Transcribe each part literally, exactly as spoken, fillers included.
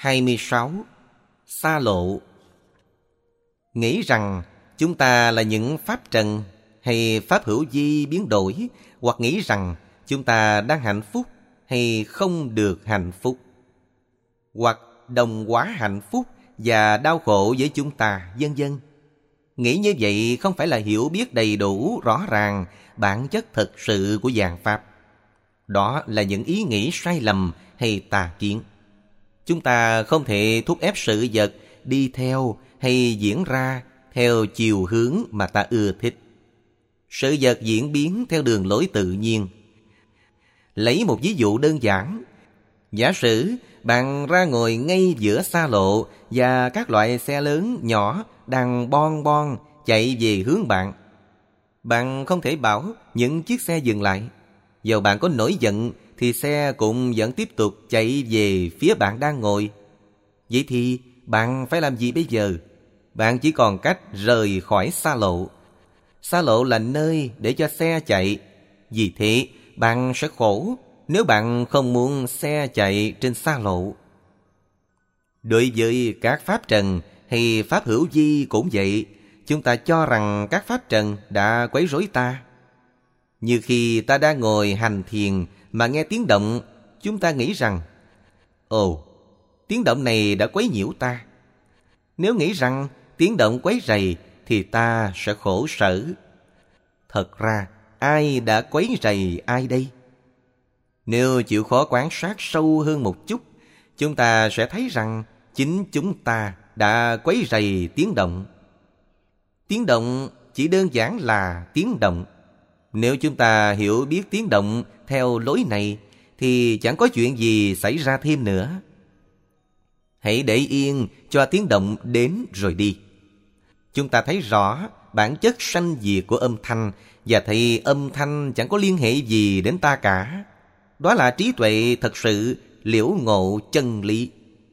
hai mươi sáu. Xa lộ. Nghĩ rằng chúng ta là những pháp trần hay pháp hữu vi biến đổi, hoặc nghĩ rằng chúng ta đang hạnh phúc hay không được hạnh phúc, hoặc đồng hóa hạnh phúc và đau khổ với chúng ta, vân vân. Nghĩ như vậy không phải là hiểu biết đầy đủ, rõ ràng bản chất thực sự của vạn pháp. Đó là những ý nghĩ sai lầm hay tà kiến. Chúng ta không thể thúc ép sự vật đi theo hay diễn ra theo chiều hướng mà ta ưa thích. Sự vật diễn biến theo đường lối tự nhiên. Lấy một ví dụ đơn giản. Giả sử bạn ra ngồi ngay giữa xa lộ và các loại xe lớn nhỏ đang bon bon chạy về hướng bạn. Bạn không thể bảo những chiếc xe dừng lại. Dầu bạn có nổi giận thì xe cũng vẫn tiếp tục chạy về phía bạn đang ngồi. Vậy thì bạn phải làm gì bây giờ? Bạn chỉ còn cách rời khỏi xa lộ. Xa lộ là nơi để cho xe chạy. Vì thế bạn sẽ khổ nếu bạn không muốn xe chạy trên xa lộ. Đối với các pháp trần hay pháp hữu vi cũng vậy. Chúng ta cho rằng các pháp trần đã quấy rối ta. Như khi ta đang ngồi hành thiền mà nghe tiếng động, chúng ta nghĩ rằng ồ, tiếng động này đã quấy nhiễu ta. Nếu nghĩ rằng tiếng động quấy rầy thì ta sẽ khổ sở. Thật ra ai đã quấy rầy ai đây? Nếu chịu khó quan sát sâu hơn một chút, chúng ta sẽ thấy rằng chính chúng ta đã quấy rầy tiếng động. Tiếng động chỉ đơn giản là tiếng động. Nếu chúng ta hiểu biết tiếng động theo lối này thì chẳng có chuyện gì xảy ra thêm nữa. Hãy để yên cho tiếng động đến rồi đi. Chúng ta thấy rõ bản chất sanh diệt của âm thanh và thấy âm thanh chẳng có liên hệ gì đến ta cả. Đó là trí tuệ thật sự liễu ngộ chân lý.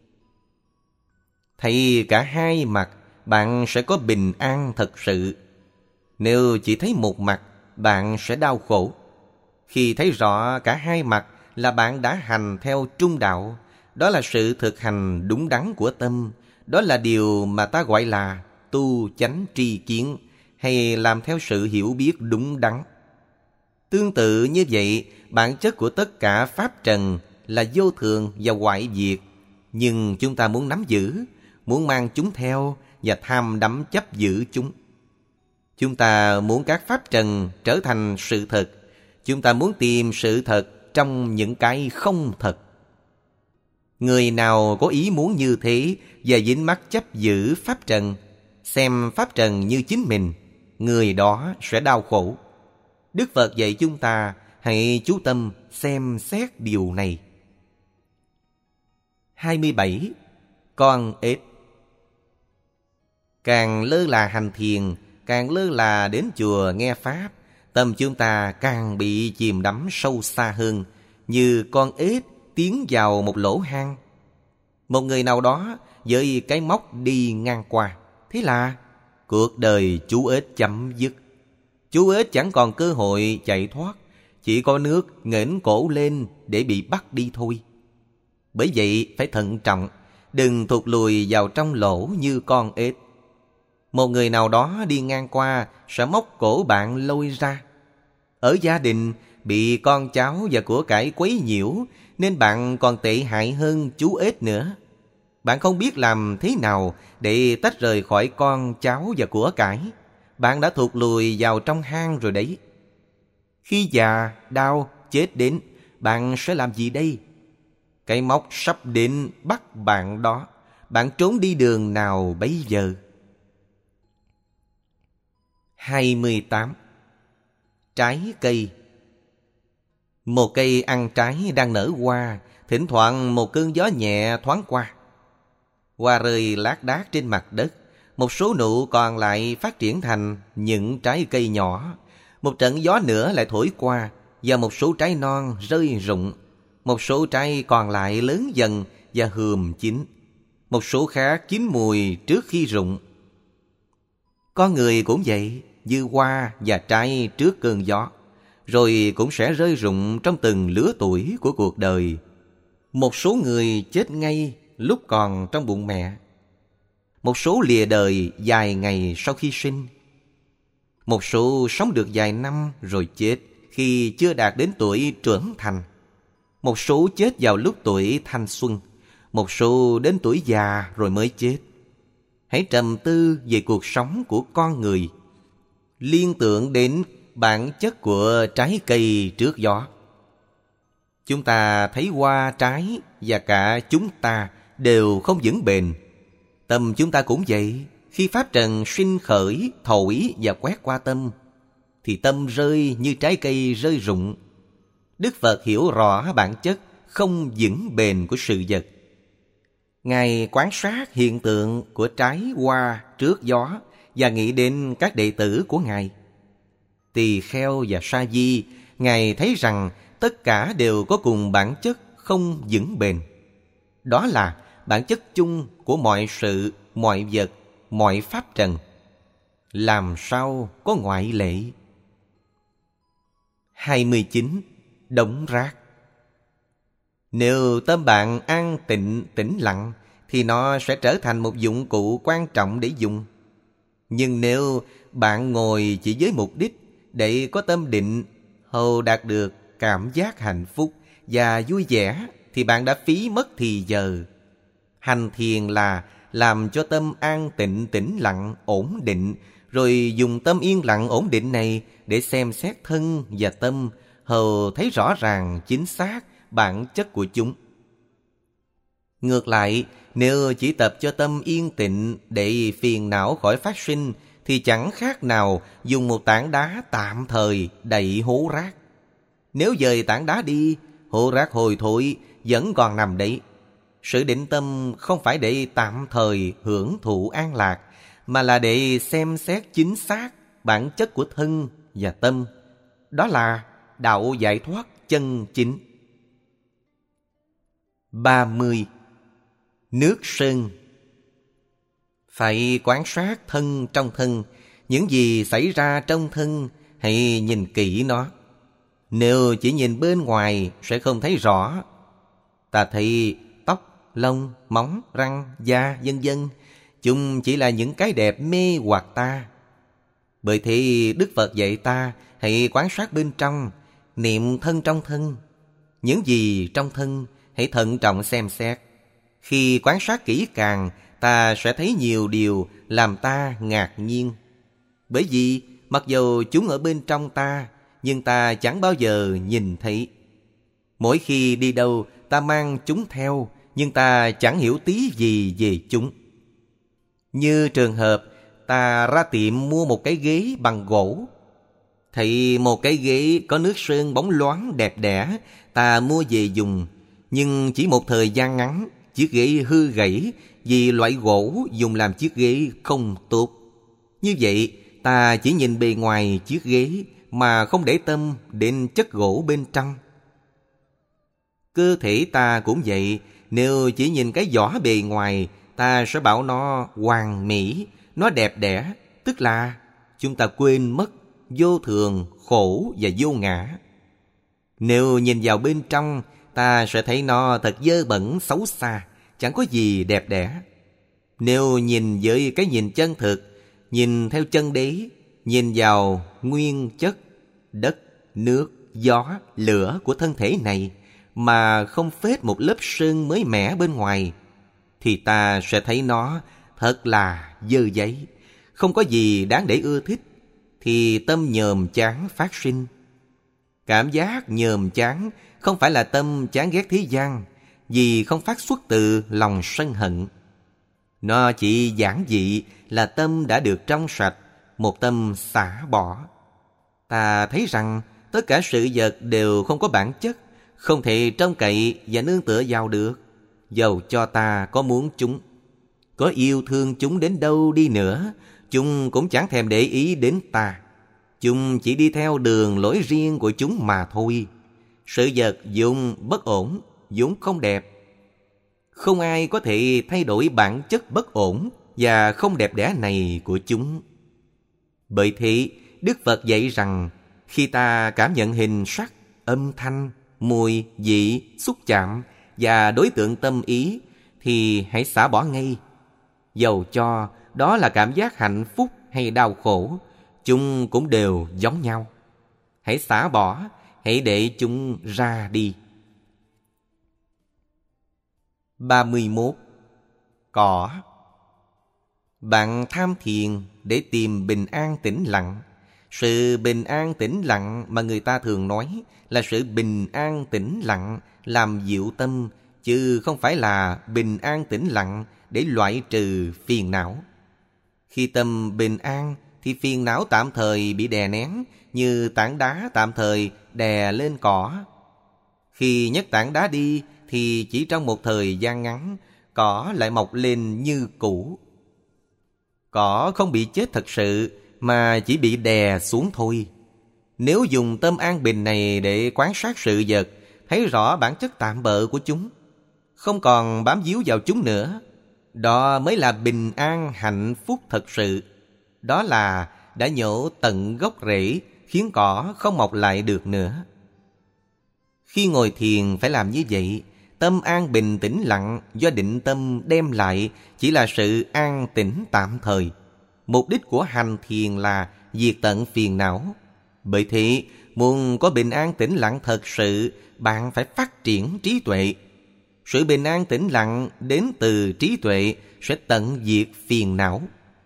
Thấy cả hai mặt, bạn sẽ có bình an thật sự. Nếu chỉ thấy một mặt, bạn sẽ đau khổ. Khi thấy rõ cả hai mặt là bạn đã hành theo trung đạo. Đó là sự thực hành đúng đắn của tâm. Đó là điều mà ta gọi là tu chánh tri kiến, hay làm theo sự hiểu biết đúng đắn. Tương tự như vậy, bản chất của tất cả pháp trần là vô thường và hoại diệt. Nhưng chúng ta muốn nắm giữ, muốn mang chúng theo và tham đắm chấp giữ chúng. Chúng ta muốn các pháp trần trở thành sự thật. Chúng ta muốn tìm sự thật trong những cái không thật. Người nào có ý muốn như thế và dính mắc chấp giữ pháp trần, xem pháp trần như chính mình, người đó sẽ đau khổ. Đức Phật dạy chúng ta hãy chú tâm xem xét điều này. hai mươi bảy. Con ếch. Càng lơ là hành thiền, càng lơ là đến chùa nghe pháp, tâm chúng ta càng bị chìm đắm sâu xa hơn, như con ếch tiến vào một lỗ hang. Một người nào đó với cái móc đi ngang qua, thế là cuộc đời chú ếch chấm dứt. Chú ếch chẳng còn cơ hội chạy thoát, chỉ có nước nghển cổ lên để bị bắt đi thôi. Bởi vậy phải thận trọng, đừng thụt lùi vào trong lỗ như con ếch. Một người nào đó đi ngang qua sẽ móc cổ bạn lôi ra. Ở gia đình bị con cháu và của cải quấy nhiễu, nên bạn còn tệ hại hơn chú ếch nữa. Bạn không biết làm thế nào để tách rời khỏi con cháu và của cải. Bạn đã thụt lùi vào trong hang rồi đấy. Khi già, đau, chết đến, bạn sẽ làm gì đây? Cái móc sắp đến bắt bạn đó. Bạn trốn đi đường nào bấy giờ? hai mươi tám. Trái cây. Một cây ăn trái đang nở hoa, thỉnh thoảng một cơn gió nhẹ thoáng qua. Hoa rơi lác đác trên mặt đất. Một số nụ còn lại phát triển thành những trái cây nhỏ. Một trận gió nữa lại thổi qua, và một số trái non rơi rụng. Một số trái còn lại lớn dần và hườm chín. Một số khác chín mùi trước khi rụng. Con người cũng vậy, như hoa và trái trước cơn gió, rồi cũng sẽ rơi rụng trong từng lứa tuổi của cuộc đời. Một số người chết ngay lúc còn trong bụng mẹ. Một số lìa đời vài ngày sau khi sinh. Một số sống được vài năm rồi chết khi chưa đạt đến tuổi trưởng thành. Một số chết vào lúc tuổi thanh xuân. Một số đến tuổi già rồi mới chết. Hãy trầm tư về cuộc sống của con người, liên tưởng đến bản chất của trái cây trước gió. Chúng ta thấy hoa trái và cả chúng ta đều không vững bền. Tâm chúng ta cũng vậy. Khi pháp trần sinh khởi, thổi và quét qua tâm, thì tâm rơi như trái cây rơi rụng. Đức Phật hiểu rõ bản chất không vững bền của sự vật. Ngài quan sát hiện tượng của trái hoa trước gió và nghĩ đến các đệ tử của Ngài. Tỳ Kheo và Sa Di, Ngài thấy rằng tất cả đều có cùng bản chất không vững bền. Đó là bản chất chung của mọi sự, mọi vật, mọi pháp trần. Làm sao có ngoại lệ? hai mươi chín. Đống rác. Nếu tâm bạn an tịnh, tĩnh lặng, thì nó sẽ trở thành một dụng cụ quan trọng để dùng. Nhưng nếu bạn ngồi chỉ với mục đích để có tâm định, hầu đạt được cảm giác hạnh phúc và vui vẻ, thì bạn đã phí mất thì giờ. Hành thiền là làm cho tâm an tịnh, tĩnh lặng, ổn định, rồi dùng tâm yên lặng ổn định này để xem xét thân và tâm, hầu thấy rõ ràng chính xác bản chất của chúng. Ngược lại, nếu chỉ tập cho tâm yên tịnh để phiền não khỏi phát sinh, thì chẳng khác nào dùng một tảng đá tạm thời đậy hố rác. Nếu dời tảng đá đi, hố rác hồi thối vẫn còn nằm đấy. Sự định tâm không phải để tạm thời hưởng thụ an lạc, mà là để xem xét chính xác bản chất của thân và tâm. Đó là đạo giải thoát chân chính. ba mươi. Nước sơn. Phải quan sát thân trong thân. Những gì xảy ra trong thân, hãy nhìn kỹ nó. Nếu chỉ nhìn bên ngoài sẽ không thấy rõ. Ta thấy tóc, lông, móng, răng, da, vân vân, chúng chỉ là những cái đẹp mê hoặc ta. Bởi thế Đức Phật dạy ta hãy quan sát bên trong, niệm thân trong thân. Những gì trong thân hãy thận trọng xem xét. Khi quan sát kỹ càng, ta sẽ thấy nhiều điều làm ta ngạc nhiên. Bởi vì mặc dù chúng ở bên trong ta, nhưng ta chẳng bao giờ nhìn thấy. Mỗi khi đi đâu, ta mang chúng theo, nhưng ta chẳng hiểu tí gì về chúng. Như trường hợp ta ra tiệm mua một cái ghế bằng gỗ. Thấy một cái ghế có nước sơn bóng loáng đẹp đẽ, ta mua về dùng. Nhưng chỉ một thời gian ngắn, chiếc ghế hư gãy vì loại gỗ dùng làm chiếc ghế không tốt. Như vậy, ta chỉ nhìn bề ngoài chiếc ghế mà không để tâm đến chất gỗ bên trong. Cơ thể ta cũng vậy. Nếu chỉ nhìn cái vỏ bề ngoài, ta sẽ bảo nó hoàn mỹ, nó đẹp đẽ. Tức là chúng ta quên mất vô thường, khổ và vô ngã. Nếu nhìn vào bên trong, ta sẽ thấy nó thật dơ bẩn, xấu xa, chẳng có gì đẹp đẽ. Nếu nhìn với cái nhìn chân thực, nhìn theo chân đế, nhìn vào nguyên chất đất, nước, gió, lửa của thân thể này, mà không phết một lớp sơn mới mẻ bên ngoài, thì ta sẽ thấy nó thật là dơ giấy, không có gì đáng để ưa thích, thì tâm nhờm chán phát sinh. Cảm giác nhờm chán không phải là tâm chán ghét thế gian, vì không phát xuất từ lòng sân hận. Nó chỉ giản dị là tâm đã được trong sạch, một tâm xả bỏ. Ta thấy rằng tất cả sự vật đều không có bản chất, không thể trông cậy và nương tựa vào được. Dầu cho ta có muốn chúng, có yêu thương chúng đến đâu đi nữa, chúng cũng chẳng thèm để ý đến ta. Chúng chỉ đi theo đường lối riêng của chúng mà thôi. Sự vật vốn bất ổn, vốn không đẹp. Không ai có thể thay đổi bản chất bất ổn và không đẹp đẽ này của chúng. Bởi thế, Đức Phật dạy rằng khi ta cảm nhận hình sắc, âm thanh, mùi, vị, xúc chạm và đối tượng tâm ý, thì hãy xả bỏ ngay. Dầu cho đó là cảm giác hạnh phúc hay đau khổ, chúng cũng đều giống nhau. Hãy xả bỏ, hãy để chúng ra đi. ba mươi mốt. Cỏ. Bạn tham thiền để tìm bình an tĩnh lặng. Sự bình an tĩnh lặng mà người ta thường nói là sự bình an tĩnh lặng làm dịu tâm, chứ không phải là bình an tĩnh lặng để loại trừ phiền não. Khi tâm bình an thì phiền não tạm thời bị đè nén, như tảng đá tạm thời đè lên cỏ. Khi nhấc tảng đá đi thì chỉ trong một thời gian ngắn, cỏ lại mọc lên như cũ. Cỏ không bị chết thật sự, mà chỉ bị đè xuống thôi. Nếu dùng tâm an bình này để quan sát sự vật, thấy rõ bản chất tạm bợ của chúng, không còn bám víu vào chúng nữa, đó mới là bình an hạnh phúc thật sự. Đó là đã nhổ tận gốc rễ, khiến cỏ không mọc lại được nữa. Khi ngồi thiền phải làm như vậy. Tâm an bình tĩnh lặng do định tâm đem lại chỉ là sự an tĩnh tạm thời. Mục đích của hành thiền là diệt tận phiền não. Bởi thế, muốn có bình an tĩnh lặng thật sự, bạn phải phát triển trí tuệ. Sự bình an tĩnh lặng đến từ trí tuệ sẽ tận diệt phiền não.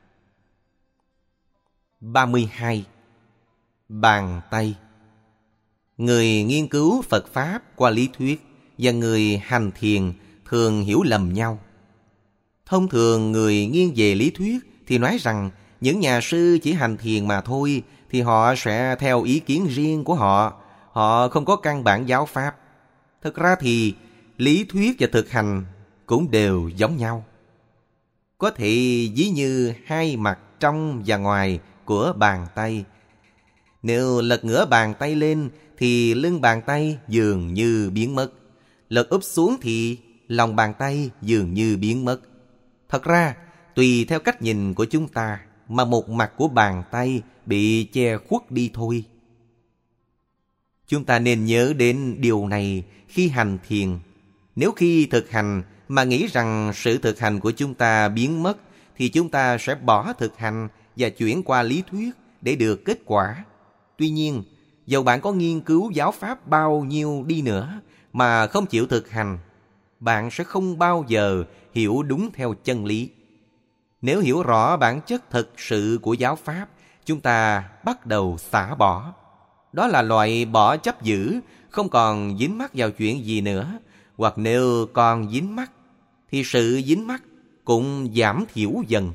ba mươi hai. Bàn tay. Người nghiên cứu Phật Pháp qua lý thuyết và người hành thiền thường hiểu lầm nhau. Thông thường người nghiêng về lý thuyết thì nói rằng những nhà sư chỉ hành thiền mà thôi, thì họ sẽ theo ý kiến riêng của họ. Họ không có căn bản giáo pháp. Thực ra thì lý thuyết và thực hành cũng đều giống nhau. Có thể ví như hai mặt trong và ngoài của bàn tay. Nếu lật ngửa bàn tay lên thì lưng bàn tay dường như biến mất. Lật úp xuống thì lòng bàn tay dường như biến mất. Thật ra, tùy theo cách nhìn của chúng ta mà một mặt của bàn tay bị che khuất đi thôi. Chúng ta nên nhớ đến điều này khi hành thiền. Nếu khi thực hành mà nghĩ rằng sự thực hành của chúng ta biến mất, thì chúng ta sẽ bỏ thực hành và chuyển qua lý thuyết để được kết quả. Tuy nhiên, dầu bạn có nghiên cứu giáo pháp bao nhiêu đi nữa mà không chịu thực hành, bạn sẽ không bao giờ hiểu đúng theo chân lý. Nếu hiểu rõ bản chất thực sự của giáo pháp, chúng ta bắt đầu xả bỏ. Đó là loại bỏ chấp giữ, không còn dính mắc vào chuyện gì nữa. Hoặc nếu còn dính mắc, thì sự dính mắc cũng giảm thiểu dần.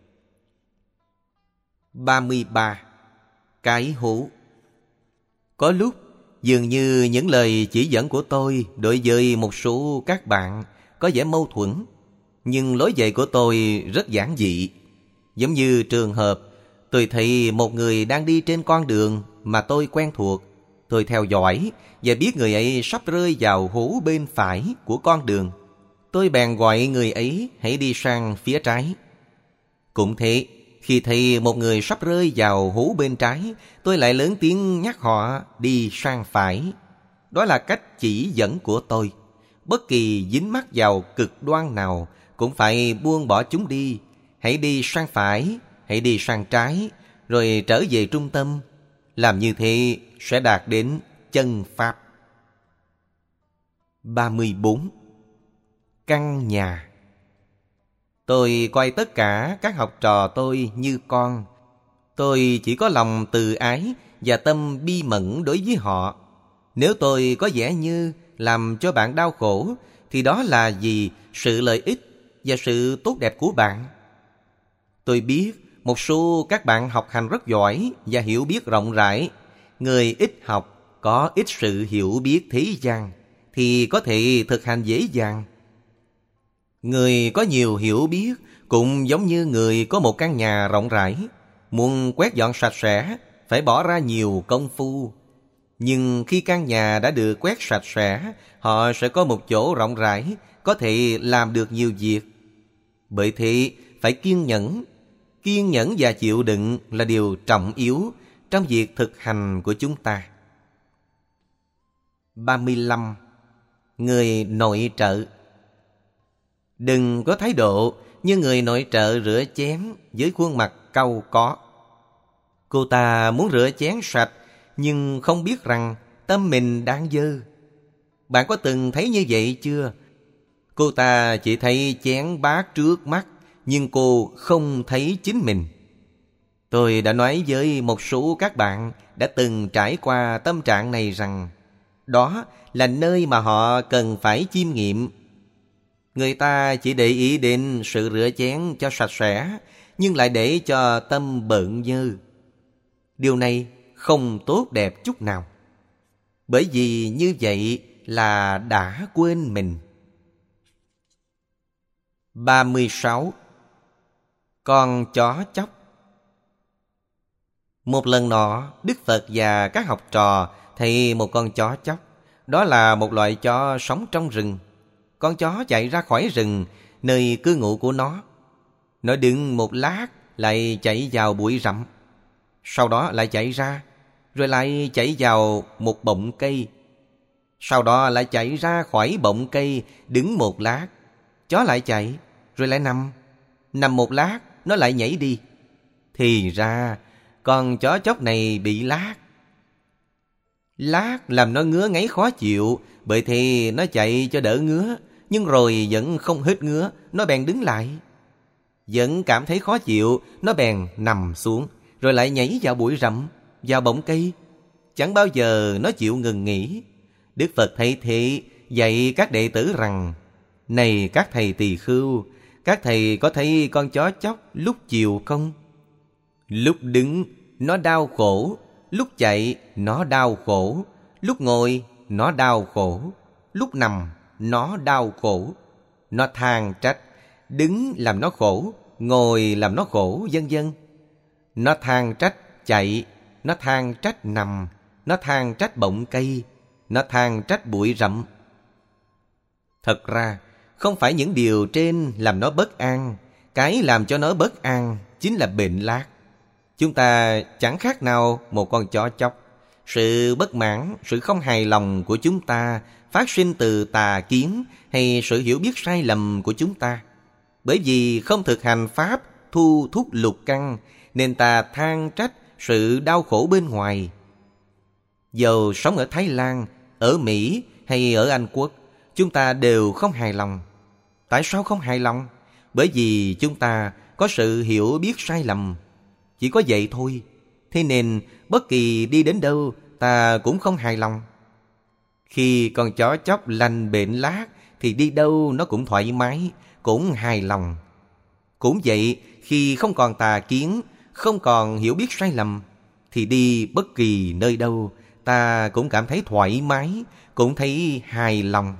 ba mươi ba. Cái hố. Có lúc dường như những lời chỉ dẫn của tôi đối với một số các bạn có vẻ mâu thuẫn, nhưng lối dạy của tôi rất giản dị. Giống như trường hợp tôi thấy một người đang đi trên con đường mà tôi quen thuộc. Tôi theo dõi và biết người ấy sắp rơi vào hố bên phải của con đường. Tôi bèn gọi người ấy hãy đi sang phía trái. Cũng thế, khi thấy một người sắp rơi vào hố bên trái, tôi lại lớn tiếng nhắc họ đi sang phải. Đó là cách chỉ dẫn của tôi. Bất kỳ dính mắc vào cực đoan nào cũng phải buông bỏ chúng đi. Hãy đi sang phải, hãy đi sang trái, rồi trở về trung tâm. Làm như thế sẽ đạt đến chân pháp. ba mươi bốn. Căn nhà. Tôi coi tất cả các học trò tôi như con. Tôi chỉ có lòng từ ái và tâm bi mẫn đối với họ. Nếu tôi có vẻ như làm cho bạn đau khổ, thì đó là vì sự lợi ích và sự tốt đẹp của bạn. Tôi biết một số các bạn học hành rất giỏi và hiểu biết rộng rãi. Người ít học, có ít sự hiểu biết thế gian, thì có thể thực hành dễ dàng. Người có nhiều hiểu biết cũng giống như người có một căn nhà rộng rãi. Muốn quét dọn sạch sẽ phải bỏ ra nhiều công phu. Nhưng khi căn nhà đã được quét sạch sẽ, họ sẽ có một chỗ rộng rãi, có thể làm được nhiều việc. Bởi thế phải kiên nhẫn. Kiên nhẫn và chịu đựng là điều trọng yếu trong việc thực hành của chúng ta. ba mươi lăm. Người nội trợ. Đừng có thái độ như người nội trợ rửa chén với khuôn mặt cau có. Cô ta muốn rửa chén sạch nhưng không biết rằng tâm mình đang dơ. Bạn có từng thấy như vậy chưa? Cô ta chỉ thấy chén bát trước mắt, nhưng cô không thấy chính mình. Tôi đã nói với một số các bạn đã từng trải qua tâm trạng này rằng đó là nơi mà họ cần phải chiêm nghiệm. Người ta chỉ để ý đến sự rửa chén cho sạch sẽ, nhưng lại để cho tâm bợn nhơ. Điều này không tốt đẹp chút nào. Bởi vì như vậy là đã quên mình. ba mươi sáu. Con chó chóc. Một lần nọ, Đức Phật và các học trò thấy một con chó chóc. Đó là một loại chó sống trong rừng. Con chó chạy ra khỏi rừng, nơi cư ngụ của nó. Nó đứng một lát, lại chạy vào bụi rậm. Sau đó lại chạy ra, rồi lại chạy vào một bọng cây. Sau đó lại chạy ra khỏi bọng cây, đứng một lát. Chó lại chạy, rồi lại nằm. Nằm một lát, nó lại nhảy đi. Thì ra, con chó chóc này bị lát. Lát làm nó ngứa ngáy khó chịu, bởi thì nó chạy cho đỡ ngứa. Nhưng rồi vẫn không hết ngứa, nó bèn đứng lại. Vẫn cảm thấy khó chịu, nó bèn nằm xuống, rồi lại nhảy vào bụi rậm, vào bọng cây. Chẳng bao giờ nó chịu ngừng nghỉ. Đức Phật thấy thế, dạy các đệ tử rằng: này các thầy tỳ khưu, các thầy có thấy con chó chóc lúc chiều không? Lúc đứng, nó đau khổ. Lúc chạy, nó đau khổ. Lúc ngồi, nó đau khổ. Lúc nằm, nó đau khổ. Nó than trách, đứng làm nó khổ, ngồi làm nó khổ, vân vân. Nó than trách chạy, nó than trách nằm, nó than trách bọng cây, nó than trách bụi rậm. Thật ra, không phải những điều trên làm nó bất an. Cái làm cho nó bất an chính là bệnh lát. Chúng ta chẳng khác nào một con chó chóc. Sự bất mãn, sự không hài lòng của chúng ta phát sinh từ tà kiến hay sự hiểu biết sai lầm của chúng ta. Bởi vì không thực hành pháp thu thúc lục căn, nên ta than trách sự đau khổ bên ngoài. Dầu sống ở Thái Lan, ở Mỹ hay ở Anh Quốc, chúng ta đều không hài lòng. Tại sao không hài lòng? Bởi vì chúng ta có sự hiểu biết sai lầm. Chỉ có vậy thôi. Thế nên bất kỳ đi đến đâu ta cũng không hài lòng. Khi con chó chóc lành bệnh lát thì đi đâu nó cũng thoải mái, cũng hài lòng. Cũng vậy, khi không còn tà kiến, không còn hiểu biết sai lầm, thì đi bất kỳ nơi đâu ta cũng cảm thấy thoải mái, cũng thấy hài lòng.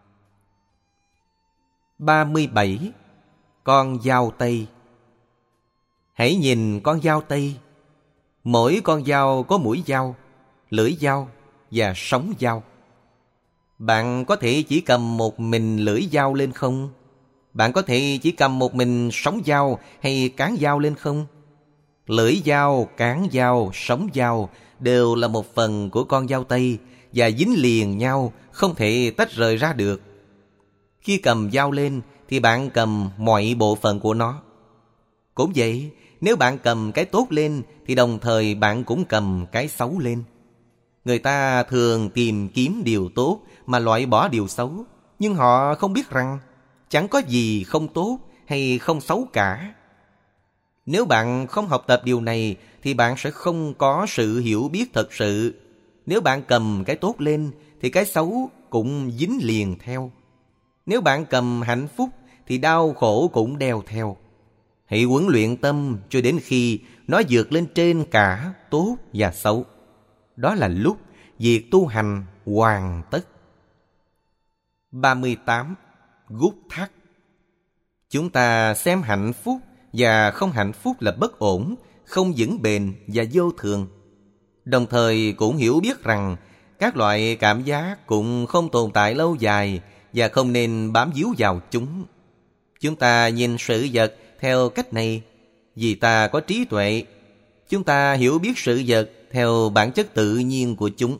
ba mươi bảy. Con dao Tây. Hãy nhìn con dao Tây. Mỗi con dao có mũi dao, lưỡi dao và sống dao. Bạn có thể chỉ cầm một mình lưỡi dao lên không? Bạn có thể chỉ cầm một mình sống dao hay cán dao lên không? Lưỡi dao, cán dao, sống dao đều là một phần của con dao Tây và dính liền nhau, không thể tách rời ra được. Khi cầm dao lên thì bạn cầm mọi bộ phận của nó. Cũng vậy, nếu bạn cầm cái tốt lên thì đồng thời bạn cũng cầm cái xấu lên. Người ta thường tìm kiếm điều tốt mà loại bỏ điều xấu, nhưng họ không biết rằng chẳng có gì không tốt hay không xấu cả. Nếu bạn không học tập điều này thì bạn sẽ không có sự hiểu biết thật sự. Nếu bạn cầm cái tốt lên thì cái xấu cũng dính liền theo. Nếu bạn cầm hạnh phúc thì đau khổ cũng đeo theo. Hãy huấn luyện tâm cho đến khi nó vượt lên trên cả tốt và xấu. Đó là lúc việc tu hành hoàn tất. ba mươi tám. Gút thắt. Chúng ta xem hạnh phúc và không hạnh phúc là bất ổn, không vững bền và vô thường. Đồng thời cũng hiểu biết rằng các loại cảm giác cũng không tồn tại lâu dài và không nên bám víu vào chúng. Chúng ta nhìn sự vật theo cách này vì ta có trí tuệ. Chúng ta hiểu biết sự vật theo bản chất tự nhiên của chúng.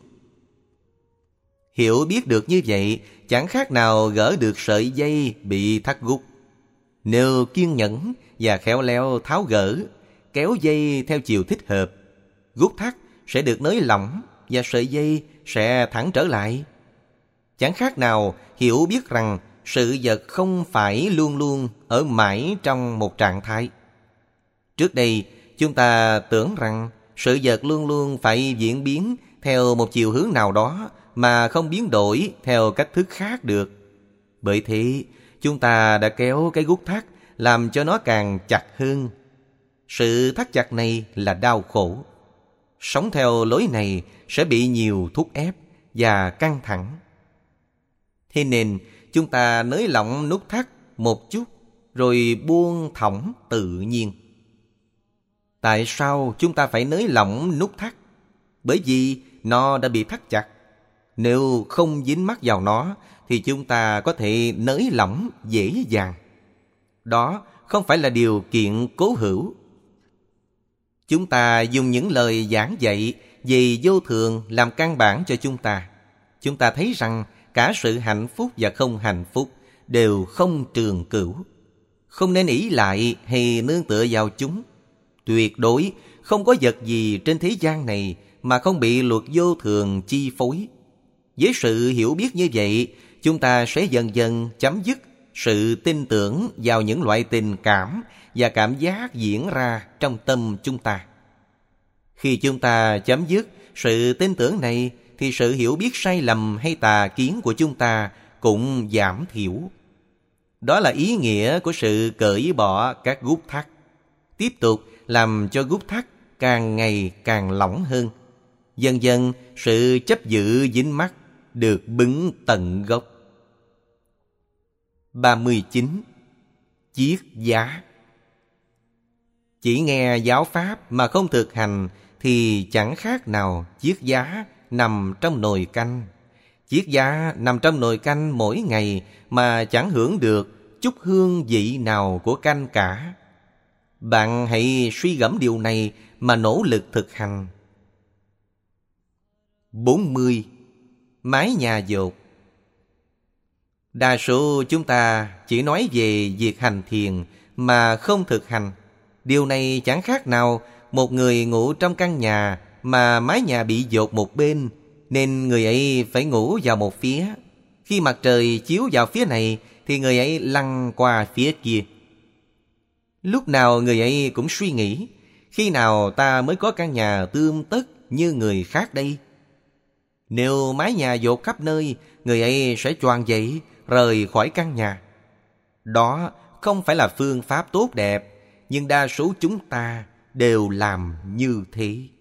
Hiểu biết được như vậy chẳng khác nào gỡ được sợi dây bị thắt gút. Nếu kiên nhẫn và khéo léo tháo gỡ, kéo dây theo chiều thích hợp, gút thắt sẽ được nới lỏng và sợi dây sẽ thẳng trở lại. Chẳng khác nào hiểu biết rằng sự vật không phải luôn luôn ở mãi trong một trạng thái. Trước đây, chúng ta tưởng rằng sự vật luôn luôn phải diễn biến theo một chiều hướng nào đó mà không biến đổi theo cách thức khác được. Bởi thế, chúng ta đã kéo cái gút thắt làm cho nó càng chặt hơn. Sự thắt chặt này là đau khổ. Sống theo lối này sẽ bị nhiều thúc ép và căng thẳng. Thế nên chúng ta nới lỏng nút thắt một chút rồi buông thõng tự nhiên. Tại sao chúng ta phải nới lỏng nút thắt? Bởi vì nó đã bị thắt chặt. Nếu không dính mắc vào nó thì chúng ta có thể nới lỏng dễ dàng. Đó không phải là điều kiện cố hữu. Chúng ta dùng những lời giảng dạy về vô thường làm căn bản cho chúng ta. Chúng ta thấy rằng cả sự hạnh phúc và không hạnh phúc đều không trường cửu. Không nên ỷ lại hay nương tựa vào chúng. Tuyệt đối không có vật gì trên thế gian này mà không bị luật vô thường chi phối. Với sự hiểu biết như vậy, chúng ta sẽ dần dần chấm dứt sự tin tưởng vào những loại tình cảm và cảm giác diễn ra trong tâm chúng ta. Khi chúng ta chấm dứt sự tin tưởng này, thì sự hiểu biết sai lầm hay tà kiến của chúng ta cũng giảm thiểu. Đó là ý nghĩa của sự cởi bỏ các gút thắt, tiếp tục làm cho gút thắt càng ngày càng lỏng hơn. Dần dần sự chấp giữ dính mắc được bứng tận gốc. ba mươi chín. Chiết giá. Chỉ nghe giáo pháp mà không thực hành thì chẳng khác nào chiết giá nằm trong nồi canh. Chiết giá nằm trong nồi canh mỗi ngày mà chẳng hưởng được chút hương vị nào của canh cả. Bạn hãy suy gẫm điều này mà nỗ lực thực hành. bốn mươi. Mái nhà dột. Đa số chúng ta chỉ nói về việc hành thiền mà không thực hành. Điều này chẳng khác nào một người ngủ trong căn nhà mà mái nhà bị dột một bên, nên người ấy phải ngủ vào một phía. Khi mặt trời chiếu vào phía này thì người ấy lăn qua phía kia. Lúc nào người ấy cũng suy nghĩ, khi nào ta mới có căn nhà tươm tất như người khác đây? Nếu mái nhà dột khắp nơi, người ấy sẽ choàng dậy rời khỏi căn nhà. Đó không phải là phương pháp tốt đẹp, nhưng đa số chúng ta đều làm như thế.